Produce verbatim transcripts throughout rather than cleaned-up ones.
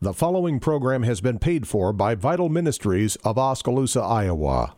The following program has been paid for by Vital Ministries of Oskaloosa, Iowa.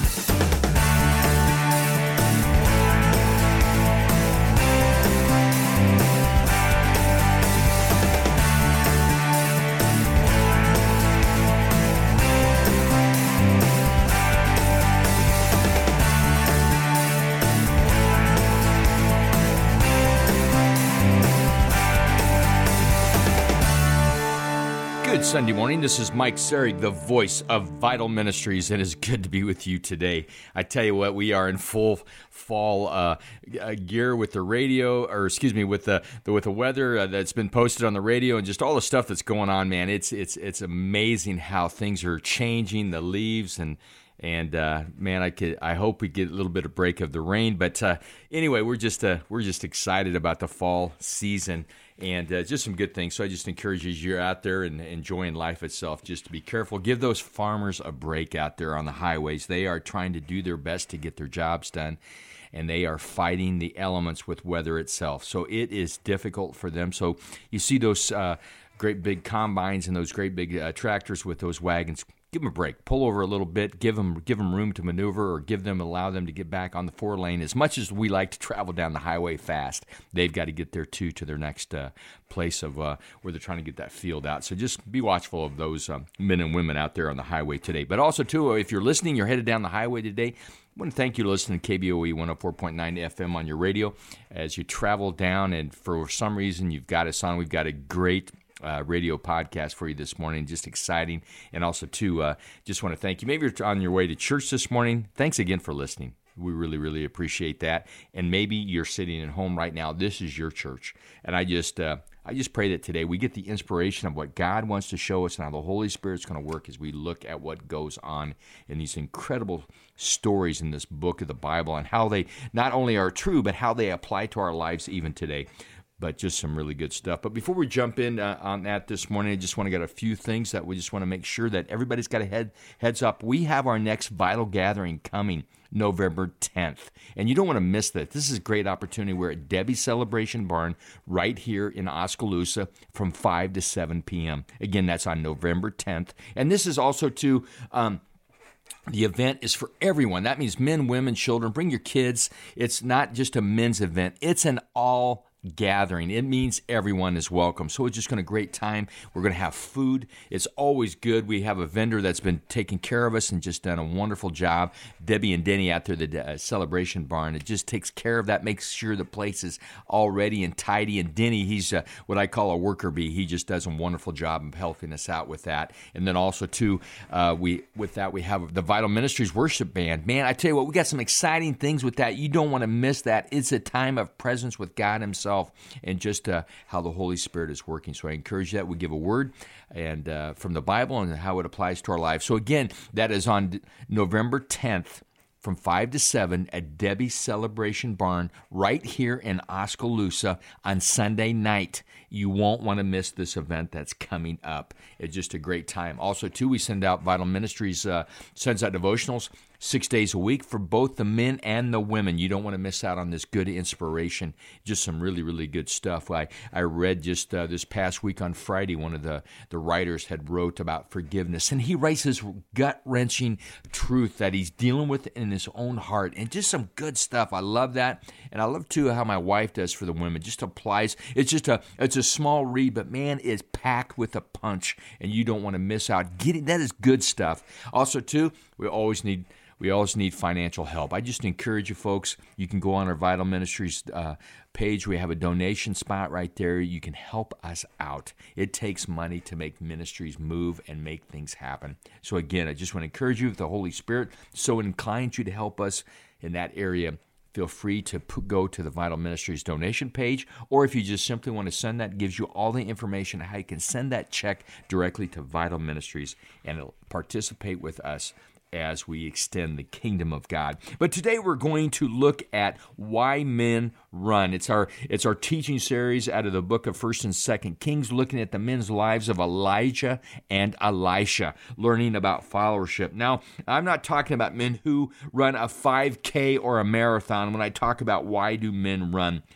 Good Sunday morning. This is Mike Serig, the voice of Vital Ministries, and it's good to be with you today. I tell you what, we are in full fall uh, gear with the radio, or excuse me, with the, the with the weather uh, that's been posted on the radio, and just all the stuff that's going on. Man, it's it's it's amazing how things are changing. The leaves and. And uh, man, I could. I hope we get a little bit of break of the rain. But uh, anyway, we're just uh, we're just excited about the fall season and uh, just some good things. So I just encourage you, as you're out there and enjoying life itself, just to be careful. Give those farmers a break out there on the highways. They are trying to do their best to get their jobs done, and they are fighting the elements with weather itself. So it is difficult for them. So you see those uh, great big combines and those great big uh, tractors with those wagons. Give them a break. Pull over a little bit. Give them, give them room to maneuver, or give them, allow them to get back on the four lane. As much as we like to travel down the highway fast, they've got to get there too, to their next uh, place of uh, where they're trying to get that field out. So just be watchful of those um, men and women out there on the highway today. But also too, if you're listening, you're headed down the highway today, I want to thank you for listening to K B O E one oh four point nine F M on your radio. As you travel down, and for some reason you've got us on, we've got a great Uh, radio podcast for you this morning. Just exciting. And also, too, uh, just want to thank you. Maybe you're on your way to church this morning. Thanks again for listening. We really, really appreciate that. And maybe you're sitting at home right now. This is your church. And I just uh, I just pray that today we get the inspiration of what God wants to show us and how the Holy Spirit's going to work as we look at what goes on in these incredible stories in this book of the Bible, and how they not only are true, but how they apply to our lives even today. But just some really good stuff. But before we jump in uh, on that this morning, I just want to get a few things that we just want to make sure that everybody's got a head heads up. We have our next Vital Gathering coming November tenth, and you don't want to miss that. This is a great opportunity. We're at Debbie's Celebration Barn right here in Oskaloosa from five to seven p.m. Again, that's on November tenth. And this is also to... Um, The event is for everyone. That means men, women, children. Bring your kids. It's not just a men's event. It's an all gathering. It means everyone is welcome. So it's just going to be a great time. We're going to have food. It's always good. We have a vendor that's been taking care of us and just done a wonderful job. Debbie and Denny out there, the uh, Celebration Barn, it just takes care of that, makes sure the place is all ready and tidy. And Denny, he's uh, what I call a worker bee. He just does a wonderful job of helping us out with that. And then also, too, uh, we with that, we have the Vital Ministries Worship Band. Man, I tell you what, we got some exciting things with that. You don't want to miss that. It's a time of presence with God Himself, and just uh, how the Holy Spirit is working. So I encourage you that. We give a word and uh, from the Bible and how it applies to our lives. So again, that is on November tenth from five to seven at Debbie's Celebration Barn right here in Oskaloosa on Sunday night. You won't want to miss this event that's coming up. It's just a great time. Also, too, we send out Vital Ministries, uh, sends out devotionals six days a week for both the men and the women. You don't want to miss out on this good inspiration. Just some really, really good stuff. I, I read just uh, this past week on Friday, one of the, the writers had wrote about forgiveness, and he writes this gut-wrenching truth that he's dealing with in his own heart, and just some good stuff. I love that, and I love, too, how my wife does for the women. Just applies. It's just a it's a small read, but, man, it's packed with a punch, and you don't want to miss out. Getting that is good stuff. Also, too, we always need... We always need financial help. I just encourage you folks, you can go on our Vital Ministries uh, page. We have a donation spot right there. You can help us out. It takes money to make ministries move and make things happen. So again, I just want to encourage you, if the Holy Spirit so inclines you to help us in that area, feel free to put, go to the Vital Ministries donation page, or if you just simply want to send that, it gives you all the information on how you can send that check directly to Vital Ministries, and it'll participate with us as we extend the kingdom of God. But today we're going to look at why men run. It's our it's our teaching series out of the book of First and Second Kings, looking at the men's lives of Elijah and Elisha, learning about followership. Now, I'm not talking about men who run a five K or a marathon when I talk about why do men run.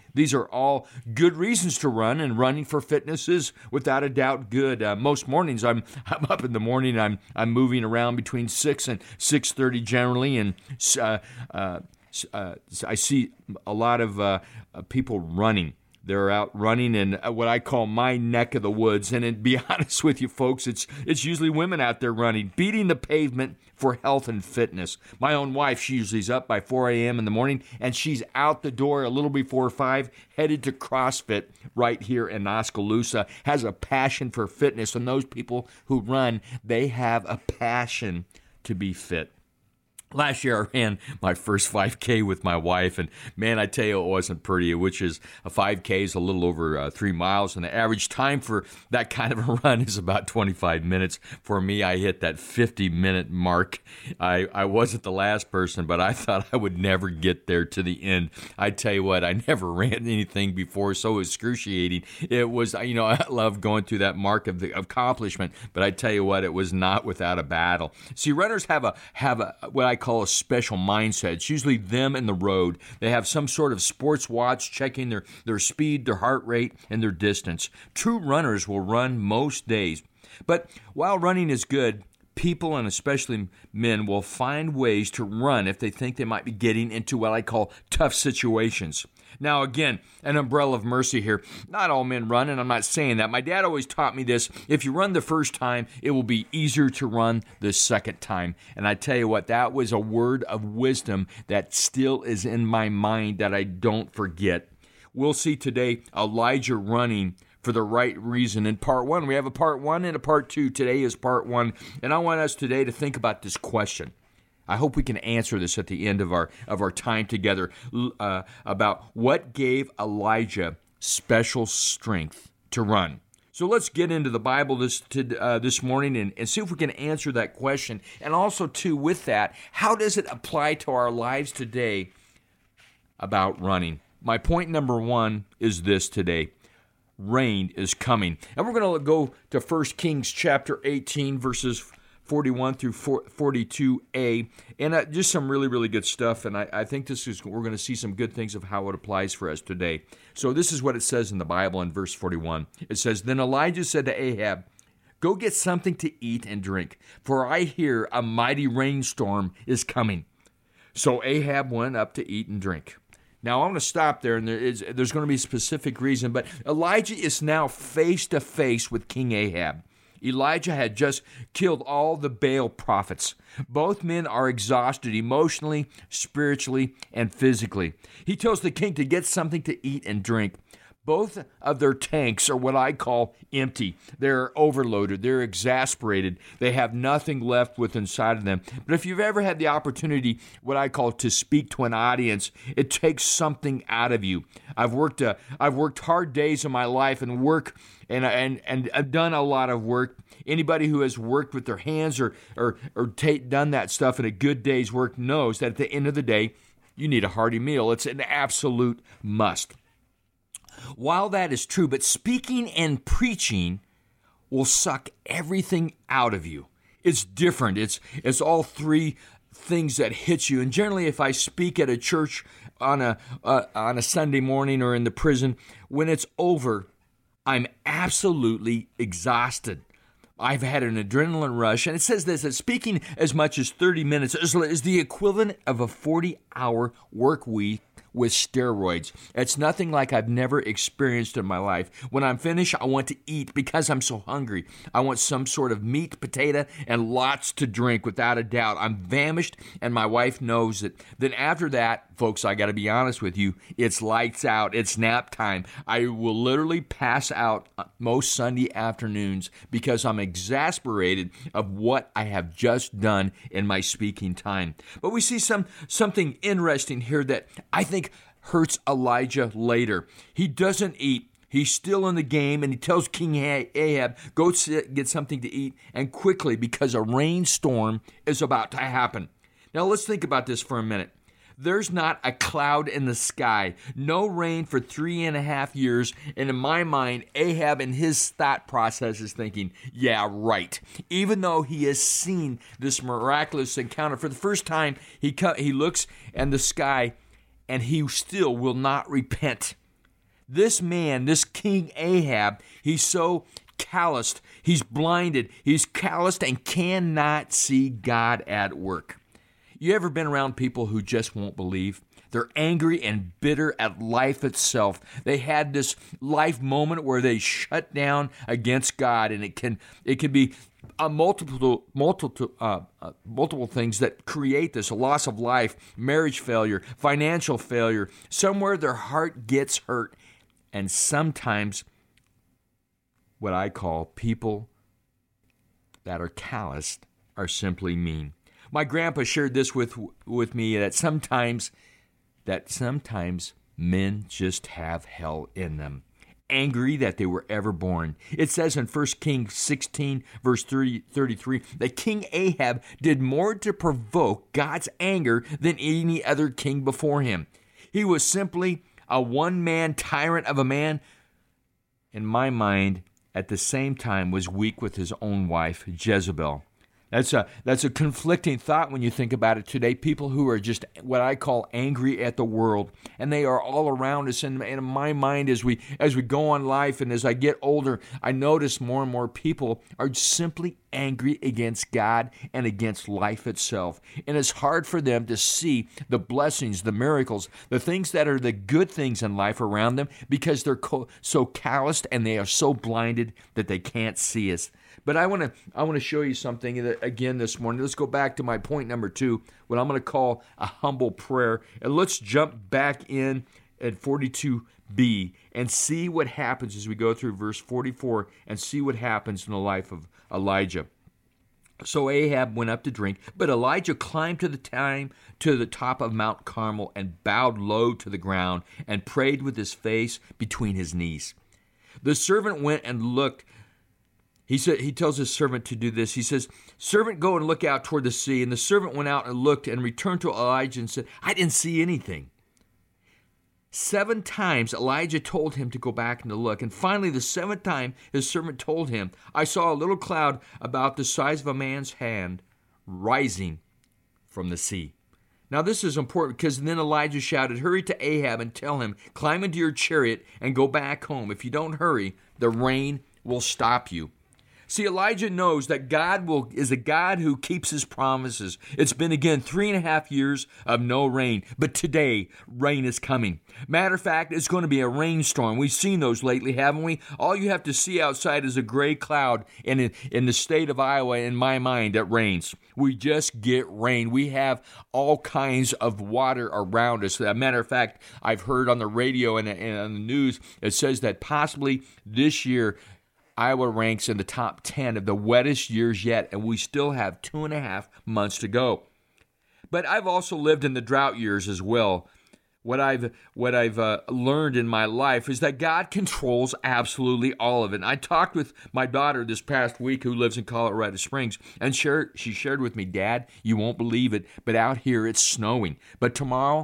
These are all good reasons to run, and running for fitness is without a doubt good. Uh, most mornings, I'm I'm up in the morning. I'm I'm moving around between six and six thirty generally, and uh, uh, uh, I see a lot of uh, people running. They're out running in what I call my neck of the woods. And to be honest with you, folks, it's it's usually women out there running, beating the pavement for health and fitness. My own wife, she usually is up by four a.m. in the morning, and she's out the door a little before five, headed to CrossFit right here in Oskaloosa, has a passion for fitness. And those people who run, they have a passion to be fit. Last year, I ran my first five K with my wife, and man, I tell you, it wasn't pretty, which is a five K is a little over uh, three miles, and the average time for that kind of a run is about twenty-five minutes. For me, I hit that fifty-minute mark. I, I wasn't the last person, but I thought I would never get there to the end. I tell you what, I never ran anything before so excruciating. It was, you know, I love going through that mark of the accomplishment, but I tell you what, it was not without a battle. See, runners have a have a what I call a special mindset. It's usually them and the road. They have some sort of sports watch checking their, their speed, their heart rate, and their distance. True runners will run most days. But while running is good, people, and especially men, will find ways to run if they think they might be getting into what I call tough situations. Now, again, an umbrella of mercy here. Not all men run, and I'm not saying that. My dad always taught me this. If you run the first time, it will be easier to run the second time. And I tell you what, that was a word of wisdom that still is in my mind that I don't forget. We'll see today Elijah running for the right reason. In part one, we have a part one and a part two. Today is part one. And I want us today to think about this question. I hope we can answer this at the end of our of our time together uh, about what gave Elijah special strength to run. So let's get into the Bible this to, uh, this morning and, and see if we can answer that question. And also, too, with that, how does it apply to our lives today about running? My point number one is this today. Rain is coming. And we're going to go to First Kings chapter eighteen, verses forty-one through forty-two a, and uh, just some really, really good stuff. And I, I think this is we're going to see some good things of how it applies for us today. So this is what it says in the Bible in verse forty-one. It says, "Then Elijah said to Ahab, 'Go get something to eat and drink, for I hear a mighty rainstorm is coming.' So Ahab went up to eat and drink." Now, I want to stop there, and there is, there's going to be a specific reason, but Elijah is now face to face with King Ahab. Elijah had just killed all the Baal prophets. Both men are exhausted emotionally, spiritually, and physically. He tells the king to get something to eat and drink. Both of their tanks are what I call empty. They're overloaded. They're exasperated. They have nothing left with inside of them. But if you've ever had the opportunity, what I call to speak to an audience, it takes something out of you. I've worked uh, I've worked hard days in my life and work and and and I've done a lot of work. Anybody who has worked with their hands or or or ta- done that stuff in a good day's work knows that at the end of the day, you need a hearty meal. It's an absolute must. While that is true, but speaking and preaching will suck everything out of you. It's different. It's it's all three things that hit you. And generally, if I speak at a church on a uh, on a Sunday morning or in the prison, when it's over, I'm absolutely exhausted. I've had an adrenaline rush, and it says this, that speaking as much as thirty minutes is, is the equivalent of a forty-hour work week with steroids. It's nothing like I've never experienced in my life. When I'm finished, I want to eat because I'm so hungry. I want some sort of meat, potato, and lots to drink, without a doubt. I'm famished, and my wife knows it. Then after that, folks, I got to be honest with you, it's lights out. It's nap time. I will literally pass out most Sunday afternoons because I'm exasperated of what I have just done in my speaking time. But we see some something interesting here that I think hurts Elijah later. He doesn't eat. He's still in the game, and he tells King Ahab, go sit, get something to eat, and quickly, because a rainstorm is about to happen. Now, let's think about this for a minute. There's not a cloud in the sky, no rain for three and a half years, and in my mind, Ahab in his thought process is thinking, yeah, right. Even though he has seen this miraculous encounter for the first time, he co- he looks in the sky, and he still will not repent. This man, this King Ahab, he's so calloused, he's blinded, he's calloused and cannot see God at work. You ever been around people who just won't believe? They're angry and bitter at life itself. They had this life moment where they shut down against God, and it can it can be a multiple multiple uh, uh, multiple things that create this: a loss of life, marriage failure, financial failure. Somewhere their heart gets hurt, and sometimes what I call people that are calloused are simply mean. My grandpa shared this with with me that sometimes that sometimes men just have hell in them, angry that they were ever born. It says in First Kings sixteen, verse thirty, thirty-three, that King Ahab did more to provoke God's anger than any other king before him. He was simply a one-man tyrant of a man, in my mind, at the same time was weak with his own wife, Jezebel. That's a that's a conflicting thought when you think about it today. People who are just what I call angry at the world, and they are all around us. And in my mind, as we as we go on life, and as I get older, I notice more and more people are simply angry against God and against life itself. And it's hard for them to see the blessings, the miracles, the things that are the good things in life around them, because they're co- so calloused and they are so blinded that they can't see us. But I want to I want to show you something that, again this morning. Let's go back to my point number two, what I'm going to call a humble prayer. And let's jump back in at forty-two b and see what happens as we go through verse forty-four and see what happens in the life of Elijah. So Ahab went up to drink, but Elijah climbed to the time to the top of Mount Carmel and bowed low to the ground and prayed with his face between his knees. The servant went and looked. He said, he tells his servant to do this. He says, "Servant, go and look out toward the sea." And the servant went out and looked and returned to Elijah and said, "I didn't see anything." Seven times Elijah told him to go back and to look. And finally, the seventh time, his servant told him, "I saw a little cloud about the size of a man's hand rising from the sea." Now this is important, because then Elijah shouted, "Hurry to Ahab and tell him, climb into your chariot and go back home. If you don't hurry, the rain will stop you." See, Elijah knows that God will is a God who keeps his promises. It's been, again, three and a half years of no rain, but today, rain is coming. Matter of fact, it's going to be a rainstorm. We've seen those lately, haven't we? All you have to see outside is a gray cloud, and in, in the state of Iowa, in my mind, it rains. We just get rain. We have all kinds of water around us. As a matter of fact, I've heard on the radio and, and on the news, it says that possibly this year, Iowa ranks in the top ten of the wettest years yet, and we still have two and a half months to go. But I've also lived in the drought years as well. What I've what I've uh, learned in my life is that God controls absolutely all of it. And I talked with my daughter this past week, who lives in Colorado Springs, and shared, she shared with me, "Dad, you won't believe it, but out here it's snowing. But tomorrow,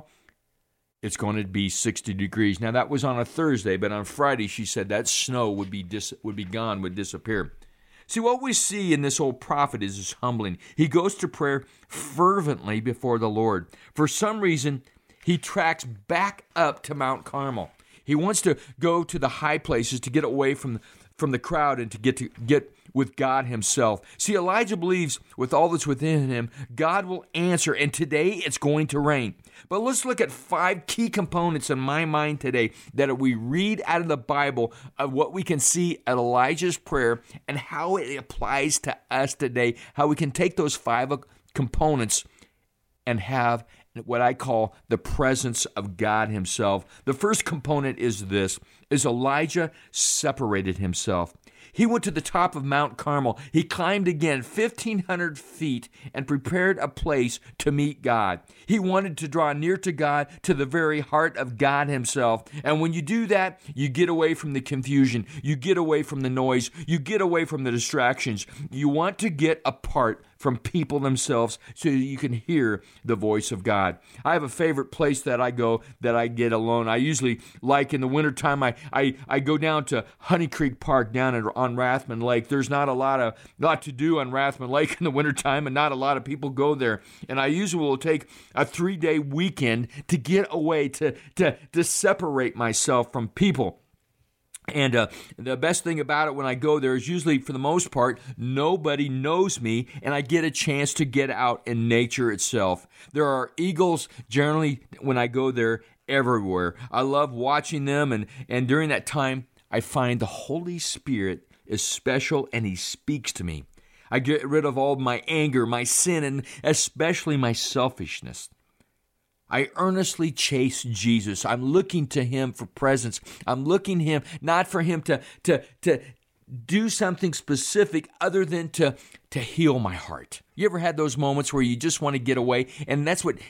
it's going to be sixty degrees. Now, that was on a Thursday, but on Friday, she said that snow would be dis- would be gone, would disappear. See, what we see in this old prophet is, is humbling. He goes to prayer fervently before the Lord. For some reason, he tracks back up to Mount Carmel. He wants to go to the high places to get away from, from the crowd and to get to get with God himself. See, Elijah believes with all that's within him, God will answer, and today it's going to rain. But let's look at five key components in my mind today that we read out of the Bible of what we can see at Elijah's prayer and how it applies to us today, how we can take those five components and have what I call the presence of God himself. The first component is this, is Elijah separated himself. He went to the top of Mount Carmel. He climbed again fifteen hundred feet and prepared a place to meet God. He wanted to draw near to God, to the very heart of God himself. And when you do that, you get away from the confusion. You get away from the noise. You get away from the distractions. You want to get apart from people themselves so that you can hear the voice of God. I have a favorite place that I go that I get alone. I usually like in the wintertime, I, I, I go down to Honey Creek Park down at, on Rathman Lake. There's not a lot of lot to do on Rathman Lake in the wintertime, and not a lot of people go there. And I usually will take a three-day weekend to get away, to, to, to separate myself from people. And uh, the best thing about it when I go there is usually, for the most part, nobody knows me, and I get a chance to get out in nature itself. There are eagles generally when I go there everywhere. I love watching them, and, and during that time, I find the Holy Spirit is special, and He speaks to me. I get rid of all my anger, my sin, and especially my selfishness. I earnestly chase Jesus. I'm looking to Him for presence. I'm looking to Him, not for Him to, to, to do something specific other than to, to heal my heart. You ever had those moments where you just want to get away? And that's what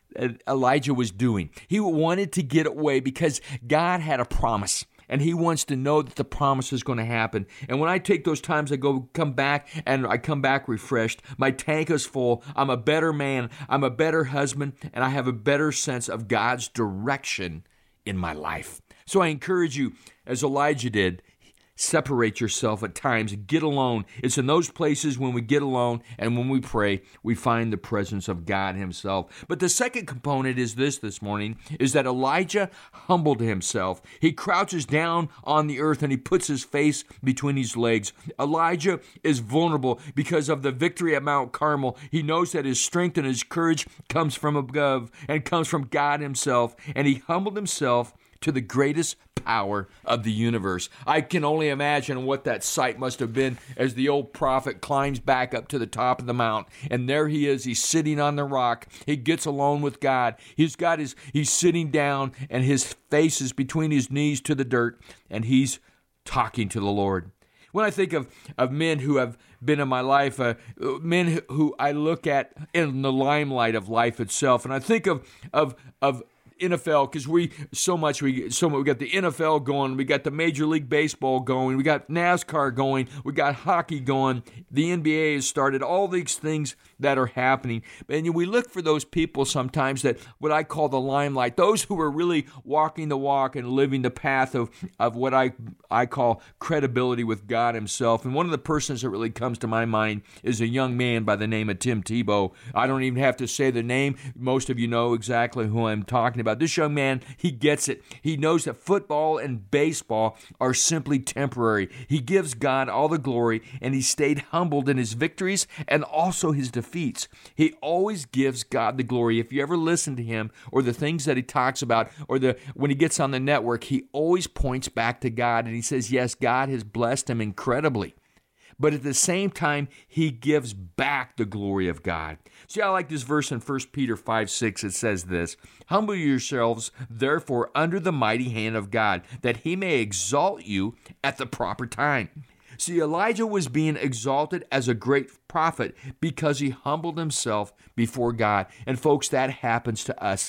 Elijah was doing. He wanted to get away because God had a promise. And he wants to know that the promise is going to happen. And when I take those times, I go come back, and I come back refreshed. My tank is full. I'm a better man. I'm a better husband, and I have a better sense of God's direction in my life. So I encourage you, as Elijah did, separate yourself at times. Get alone. It's in those places when we get alone and when we pray, we find the presence of God Himself. But the second component is this this morning, is that Elijah humbled himself. He crouches down on the earth and he puts his face between his legs. Elijah is vulnerable because of the victory at Mount Carmel. He knows that his strength and his courage comes from above and comes from God Himself. And he humbled himself to the greatest power of the universe. I can only imagine what that sight must have been as the old prophet climbs back up to the top of the mount, and there he is. He's sitting on the rock. He gets alone with God. He's got his. He's sitting down, and his face is between his knees to the dirt, and he's talking to the Lord. When I think of, of men who have been in my life, uh, men who I look at in the limelight of life itself, and I think of of of N F L, because we so much we so much, we got the N F L going, we got the Major League Baseball going, we got NASCAR going, we got hockey going, the N B A has started, all these things that are happening. And we look for those people sometimes that what I call the limelight, those who are really walking the walk and living the path of, of what I I call credibility with God Himself. And one of the persons that really comes to my mind is a young man by the name of Tim Tebow. I don't even have to say the name. Most of you know exactly who I'm talking about. This young man, he gets it. He knows that football and baseball are simply temporary. He gives God all the glory, and he stayed humbled in his victories and also his defeats. He always gives God the glory. If you ever listen to him or the things that he talks about, or the when he gets on the network, he always points back to God, and he says, yes, God has blessed him incredibly. But at the same time, he gives back the glory of God. See, I like this verse in First Peter five six. It says this, humble yourselves, therefore, under the mighty hand of God, that he may exalt you at the proper time. See, Elijah was being exalted as a great prophet because he humbled himself before God. And folks, that happens to us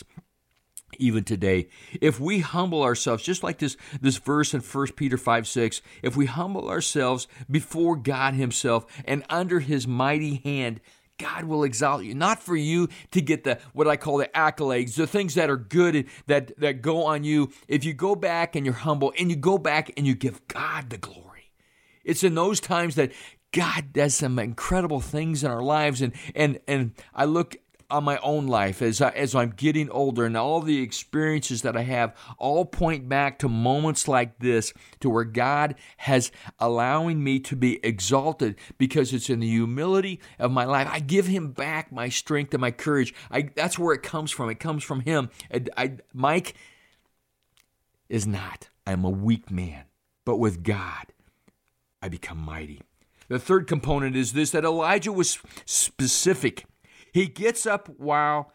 even today. If we humble ourselves, just like this, this verse in First Peter five six, if we humble ourselves before God Himself and under His mighty hand, God will exalt you, not for you to get the what I call the accolades, the things that are good that, that go on you. If you go back and you're humble and you go back and you give God the glory, it's in those times that God does some incredible things in our lives. And and and I look on my own life as I, as I'm getting older, and all the experiences that I have all point back to moments like this, to where God has allowing me to be exalted because it's in the humility of my life. I give Him back my strength and my courage. I, that's where it comes from. It comes from Him. I, I, Mike is not. I'm a weak man, but with God, I become mighty. The third component is this, that Elijah was specific. He gets up while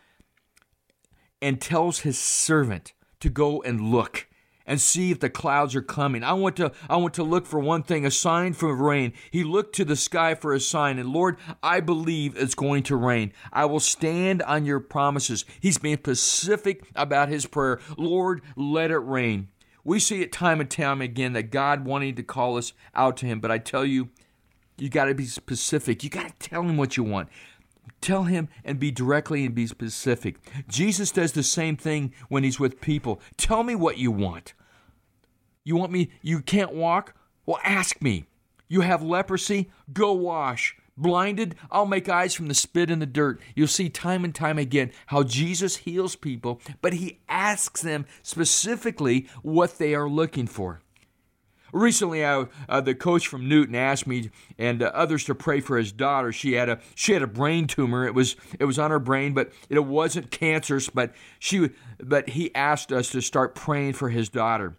and tells his servant to go and look and see if the clouds are coming. I want to I want to look for one thing, a sign for rain. He looked to the sky for a sign, and Lord, I believe it's going to rain. I will stand on your promises. He's being specific about his prayer. Lord, let it rain. We see it time and time again that God wanting to call us out to Him, but I tell you, You got to be specific. You got to tell him what you want. Tell him and be directly and be specific. Jesus does the same thing when he's with people. Tell me what you want. You want me, you can't walk? Well, ask me. You have leprosy? Go wash. Blinded? I'll make eyes from the spit in the dirt. You'll see time and time again how Jesus heals people, but he asks them specifically what they are looking for. Recently, I, uh, the coach from Newton asked me and uh, others to pray for his daughter. She had a she had a brain tumor. It was it was on her brain, but it wasn't cancerous. But she but he asked us to start praying for his daughter.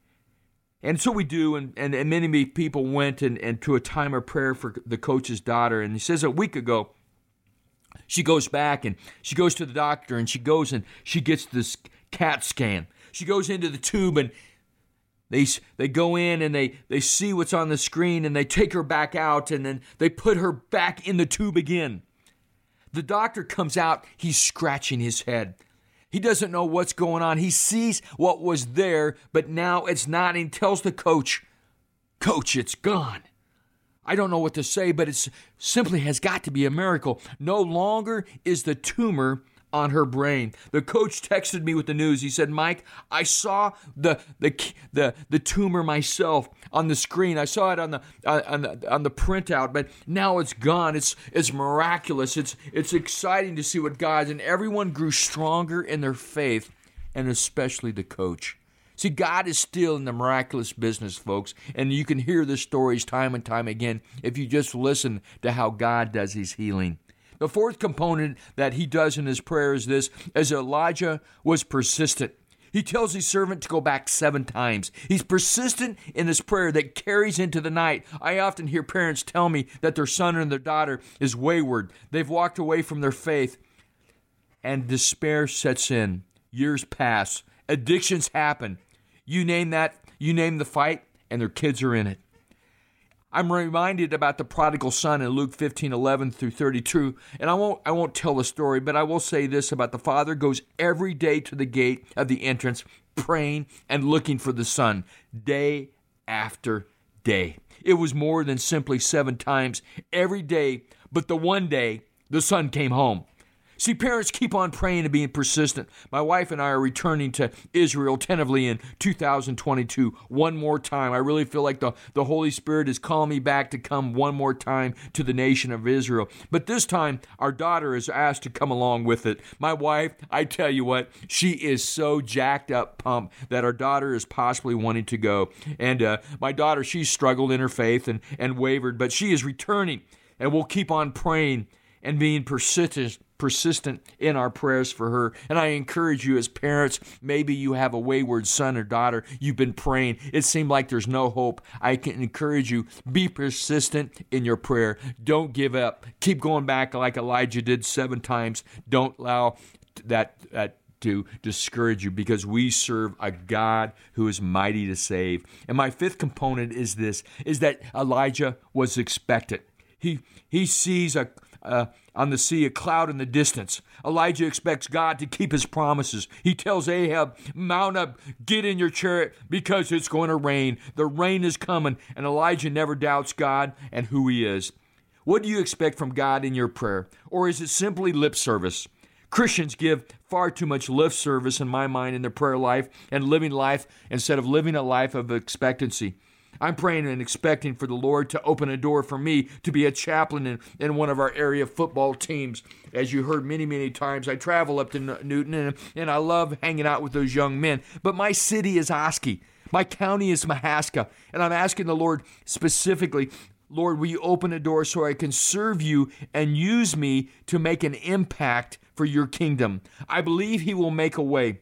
And so we do, and, and, and many people went and, and to a time of prayer for the coach's daughter. And he says a week ago, she goes back and she goes to the doctor and she goes and she gets this CAT scan. She goes into the tube and They they go in and they, they see what's on the screen and they take her back out and then they put her back in the tube again. The doctor comes out, he's scratching his head. He doesn't know what's going on. He sees what was there, but now it's not. And he tells the coach, Coach, it's gone. I don't know what to say, but it simply has got to be a miracle. No longer is the tumor on her brain. The coach texted me with the news. He said, Mike, I saw the the the, the tumor myself on the screen. I saw it on the uh, on the on the printout, but now it's gone. It's it's miraculous. It's it's exciting to see what God, and everyone grew stronger in their faith, and especially the coach. See, God is still in the miraculous business, folks, and you can hear the stories time and time again if you just listen to how God does his healing. The fourth component that he does in his prayer is this, as Elijah was persistent. He tells his servant to go back seven times. He's persistent in his prayer that carries into the night. I often hear parents tell me that their son or their daughter is wayward. They've walked away from their faith, and despair sets in. Years pass. Addictions happen. You name that, you name the fight, and their kids are in it. I'm reminded about the prodigal son in Luke fifteen eleven through thirty-two, and I won't I won't tell the story, but I will say this about the father goes every day to the gate of the entrance, praying and looking for the son, day after day. It was more than simply seven times every day, but the one day the son came home. See, parents, keep on praying and being persistent. My wife and I are returning to Israel tentatively in two thousand twenty-two one more time. I really feel like the, the Holy Spirit is calling me back to come one more time to the nation of Israel. But this time, our daughter is asked to come along with it. My wife, I tell you what, she is so jacked up, pumped, that our daughter is possibly wanting to go. And uh, my daughter, she's struggled in her faith and, and wavered, but she is returning, and we'll keep on praying and being persistent persistent in our prayers for her. And I encourage you as parents, maybe you have a wayward son or daughter, you've been praying, it seemed like there's no hope. I can encourage you, be persistent in your prayer. Don't give up. Keep going back like Elijah did seven times. Don't allow that, that to discourage you, because we serve a God who is mighty to save. And my fifth component is this, is that Elijah was expectant. He, he sees a Uh, on the sea, a cloud in the distance. Elijah expects God to keep his promises. He tells Ahab, mount up, get in your chariot, because it's going to rain. The rain is coming, and Elijah never doubts God and who he is. What do you expect from God in your prayer? Or is it simply lip service? Christians give far too much lip service, in my mind, in their prayer life and living life instead of living a life of expectancy. I'm praying and expecting for the Lord to open a door for me to be a chaplain in, in one of our area football teams. As you heard many, many times, I travel up to Newton, and, and I love hanging out with those young men. But my city is Oski. My county is Mahaska. And I'm asking the Lord specifically, Lord, will you open a door so I can serve you and use me to make an impact for your kingdom? I believe he will make a way.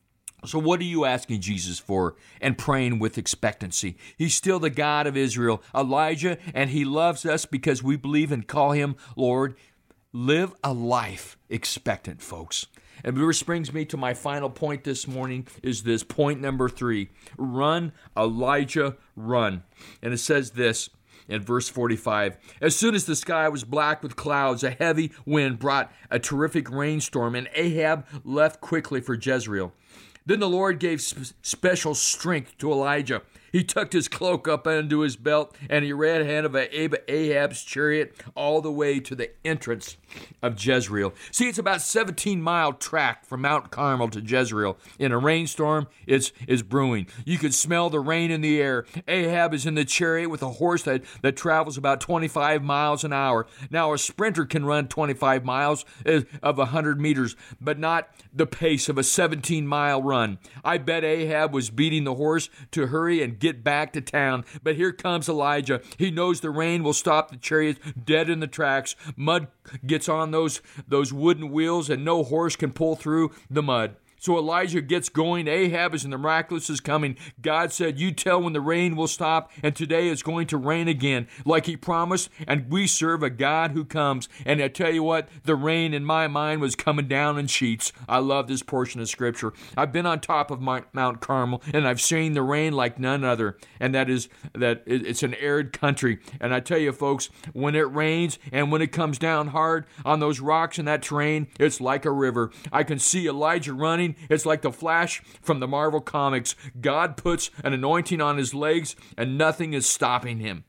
So what are you asking Jesus for and praying with expectancy? He's still the God of Israel, Elijah, and he loves us because we believe and call him Lord. Live a life expectant, folks. And this brings me to my final point this morning, is this point number three. Run, Elijah, run. And it says this in verse forty-five. As soon as the sky was black with clouds, a heavy wind brought a terrific rainstorm, and Ahab left quickly for Jezreel. Then the Lord gave sp- special strength to Elijah. He tucked his cloak up into his belt, and he ran ahead of Ahab's chariot all the way to the entrance of Jezreel. See, it's about a seventeen-mile track from Mount Carmel to Jezreel. In a rainstorm, it's, it's brewing. You can smell the rain in the air. Ahab is in the chariot with a horse that, that travels about twenty-five miles an hour. Now, a sprinter can run twenty-five miles of one hundred meters, but not the pace of a seventeen-mile run. I bet Ahab was beating the horse to hurry and get back to town. But here comes Elijah. He knows the rain will stop the chariots dead in the tracks. Mud gets on those, those wooden wheels, and no horse can pull through the mud. So Elijah gets going. Ahab is and the miraculous is coming. God said, you tell when the rain will stop, and today it's going to rain again, like he promised, and we serve a God who comes. And I tell you what, the rain in my mind was coming down in sheets. I love this portion of Scripture. I've been on top of Mount Carmel, and I've seen the rain like none other, and that is that it's an arid country. And I tell you, folks, when it rains and when it comes down hard on those rocks and that terrain, it's like a river. I can see Elijah running. It's like the Flash from the Marvel Comics. God puts an anointing on his legs, and nothing is stopping him.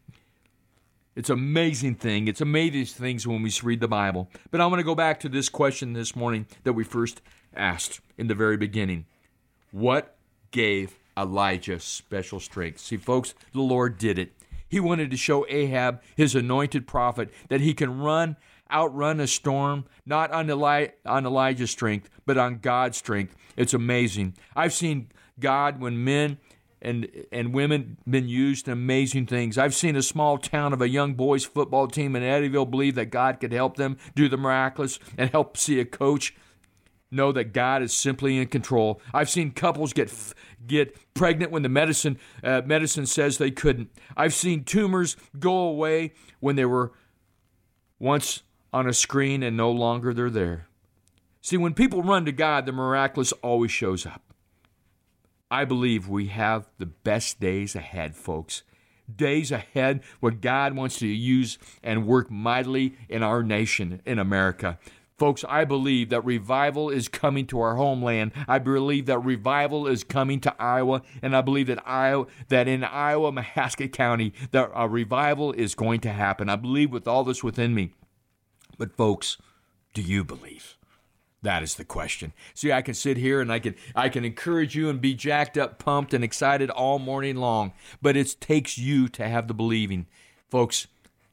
It's an amazing thing. It's amazing things when we read the Bible. But I want to go back to this question this morning that we first asked in the very beginning. What gave Elijah special strength? See, folks, the Lord did it. He wanted to show Ahab, his anointed prophet, that he can run outrun a storm, not on, Eli- on Elijah's strength, but on God's strength. It's amazing. I've seen God when men and and women been used in amazing things. I've seen a small town of a young boys football team in Eddyville believe that God could help them do the miraculous and help see a coach know that God is simply in control. I've seen couples get get pregnant when the medicine uh, medicine says they couldn't. I've seen tumors go away when they were once on a screen and no longer they're there. See, when people run to God, the miraculous always shows up. I believe we have the best days ahead, folks. Days ahead where God wants to use and work mightily in our nation, in America. Folks, I believe that revival is coming to our homeland. I believe that revival is coming to Iowa, and I believe that Iowa, that in Iowa, Mahaska County, that a revival is going to happen. I believe with all this within me. But folks, do you believe? That is the question. See, I can sit here and I can I can encourage you and be jacked up, pumped, and excited all morning long. But it takes you to have the believing. Folks,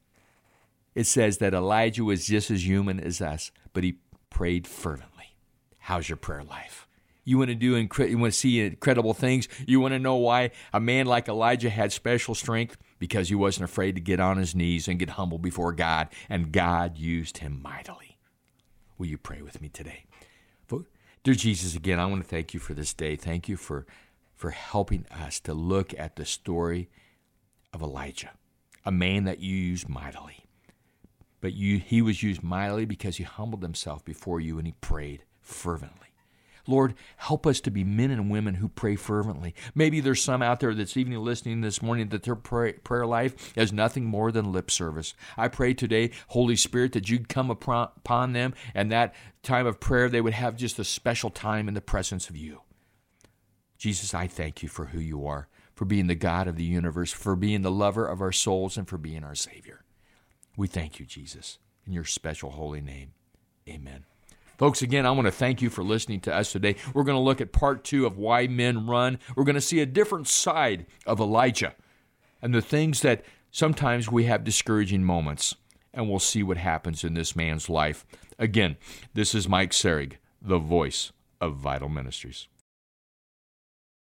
it says that Elijah was just as human as us, but he prayed fervently. How's your prayer life? You want to do incre- you want to see incredible things? You want to know why a man like Elijah had special strength? Because he wasn't afraid to get on his knees and get humble before God, and God used him mightily. Will you pray with me today? Dear Jesus, again, I want to thank you for this day. Thank you for, for helping us to look at the story of Elijah, a man that you used mightily. But you, he was used mightily because he humbled himself before you and he prayed fervently. Lord, help us to be men and women who pray fervently. Maybe there's some out there that's even listening this morning that their pray, prayer life is nothing more than lip service. I pray today, Holy Spirit, that you'd come upon them, and that time of prayer they would have just a special time in the presence of you. Jesus, I thank you for who you are, for being the God of the universe, for being the lover of our souls, and for being our Savior. We thank you, Jesus, in your special holy name. Amen. Folks, again, I want to thank you for listening to us today. We're going to look at part two of Why Men Run. We're going to see a different side of Elijah and the things that sometimes we have discouraging moments, and we'll see what happens in this man's life. Again, this is Mike Serig, the voice of Vital Ministries.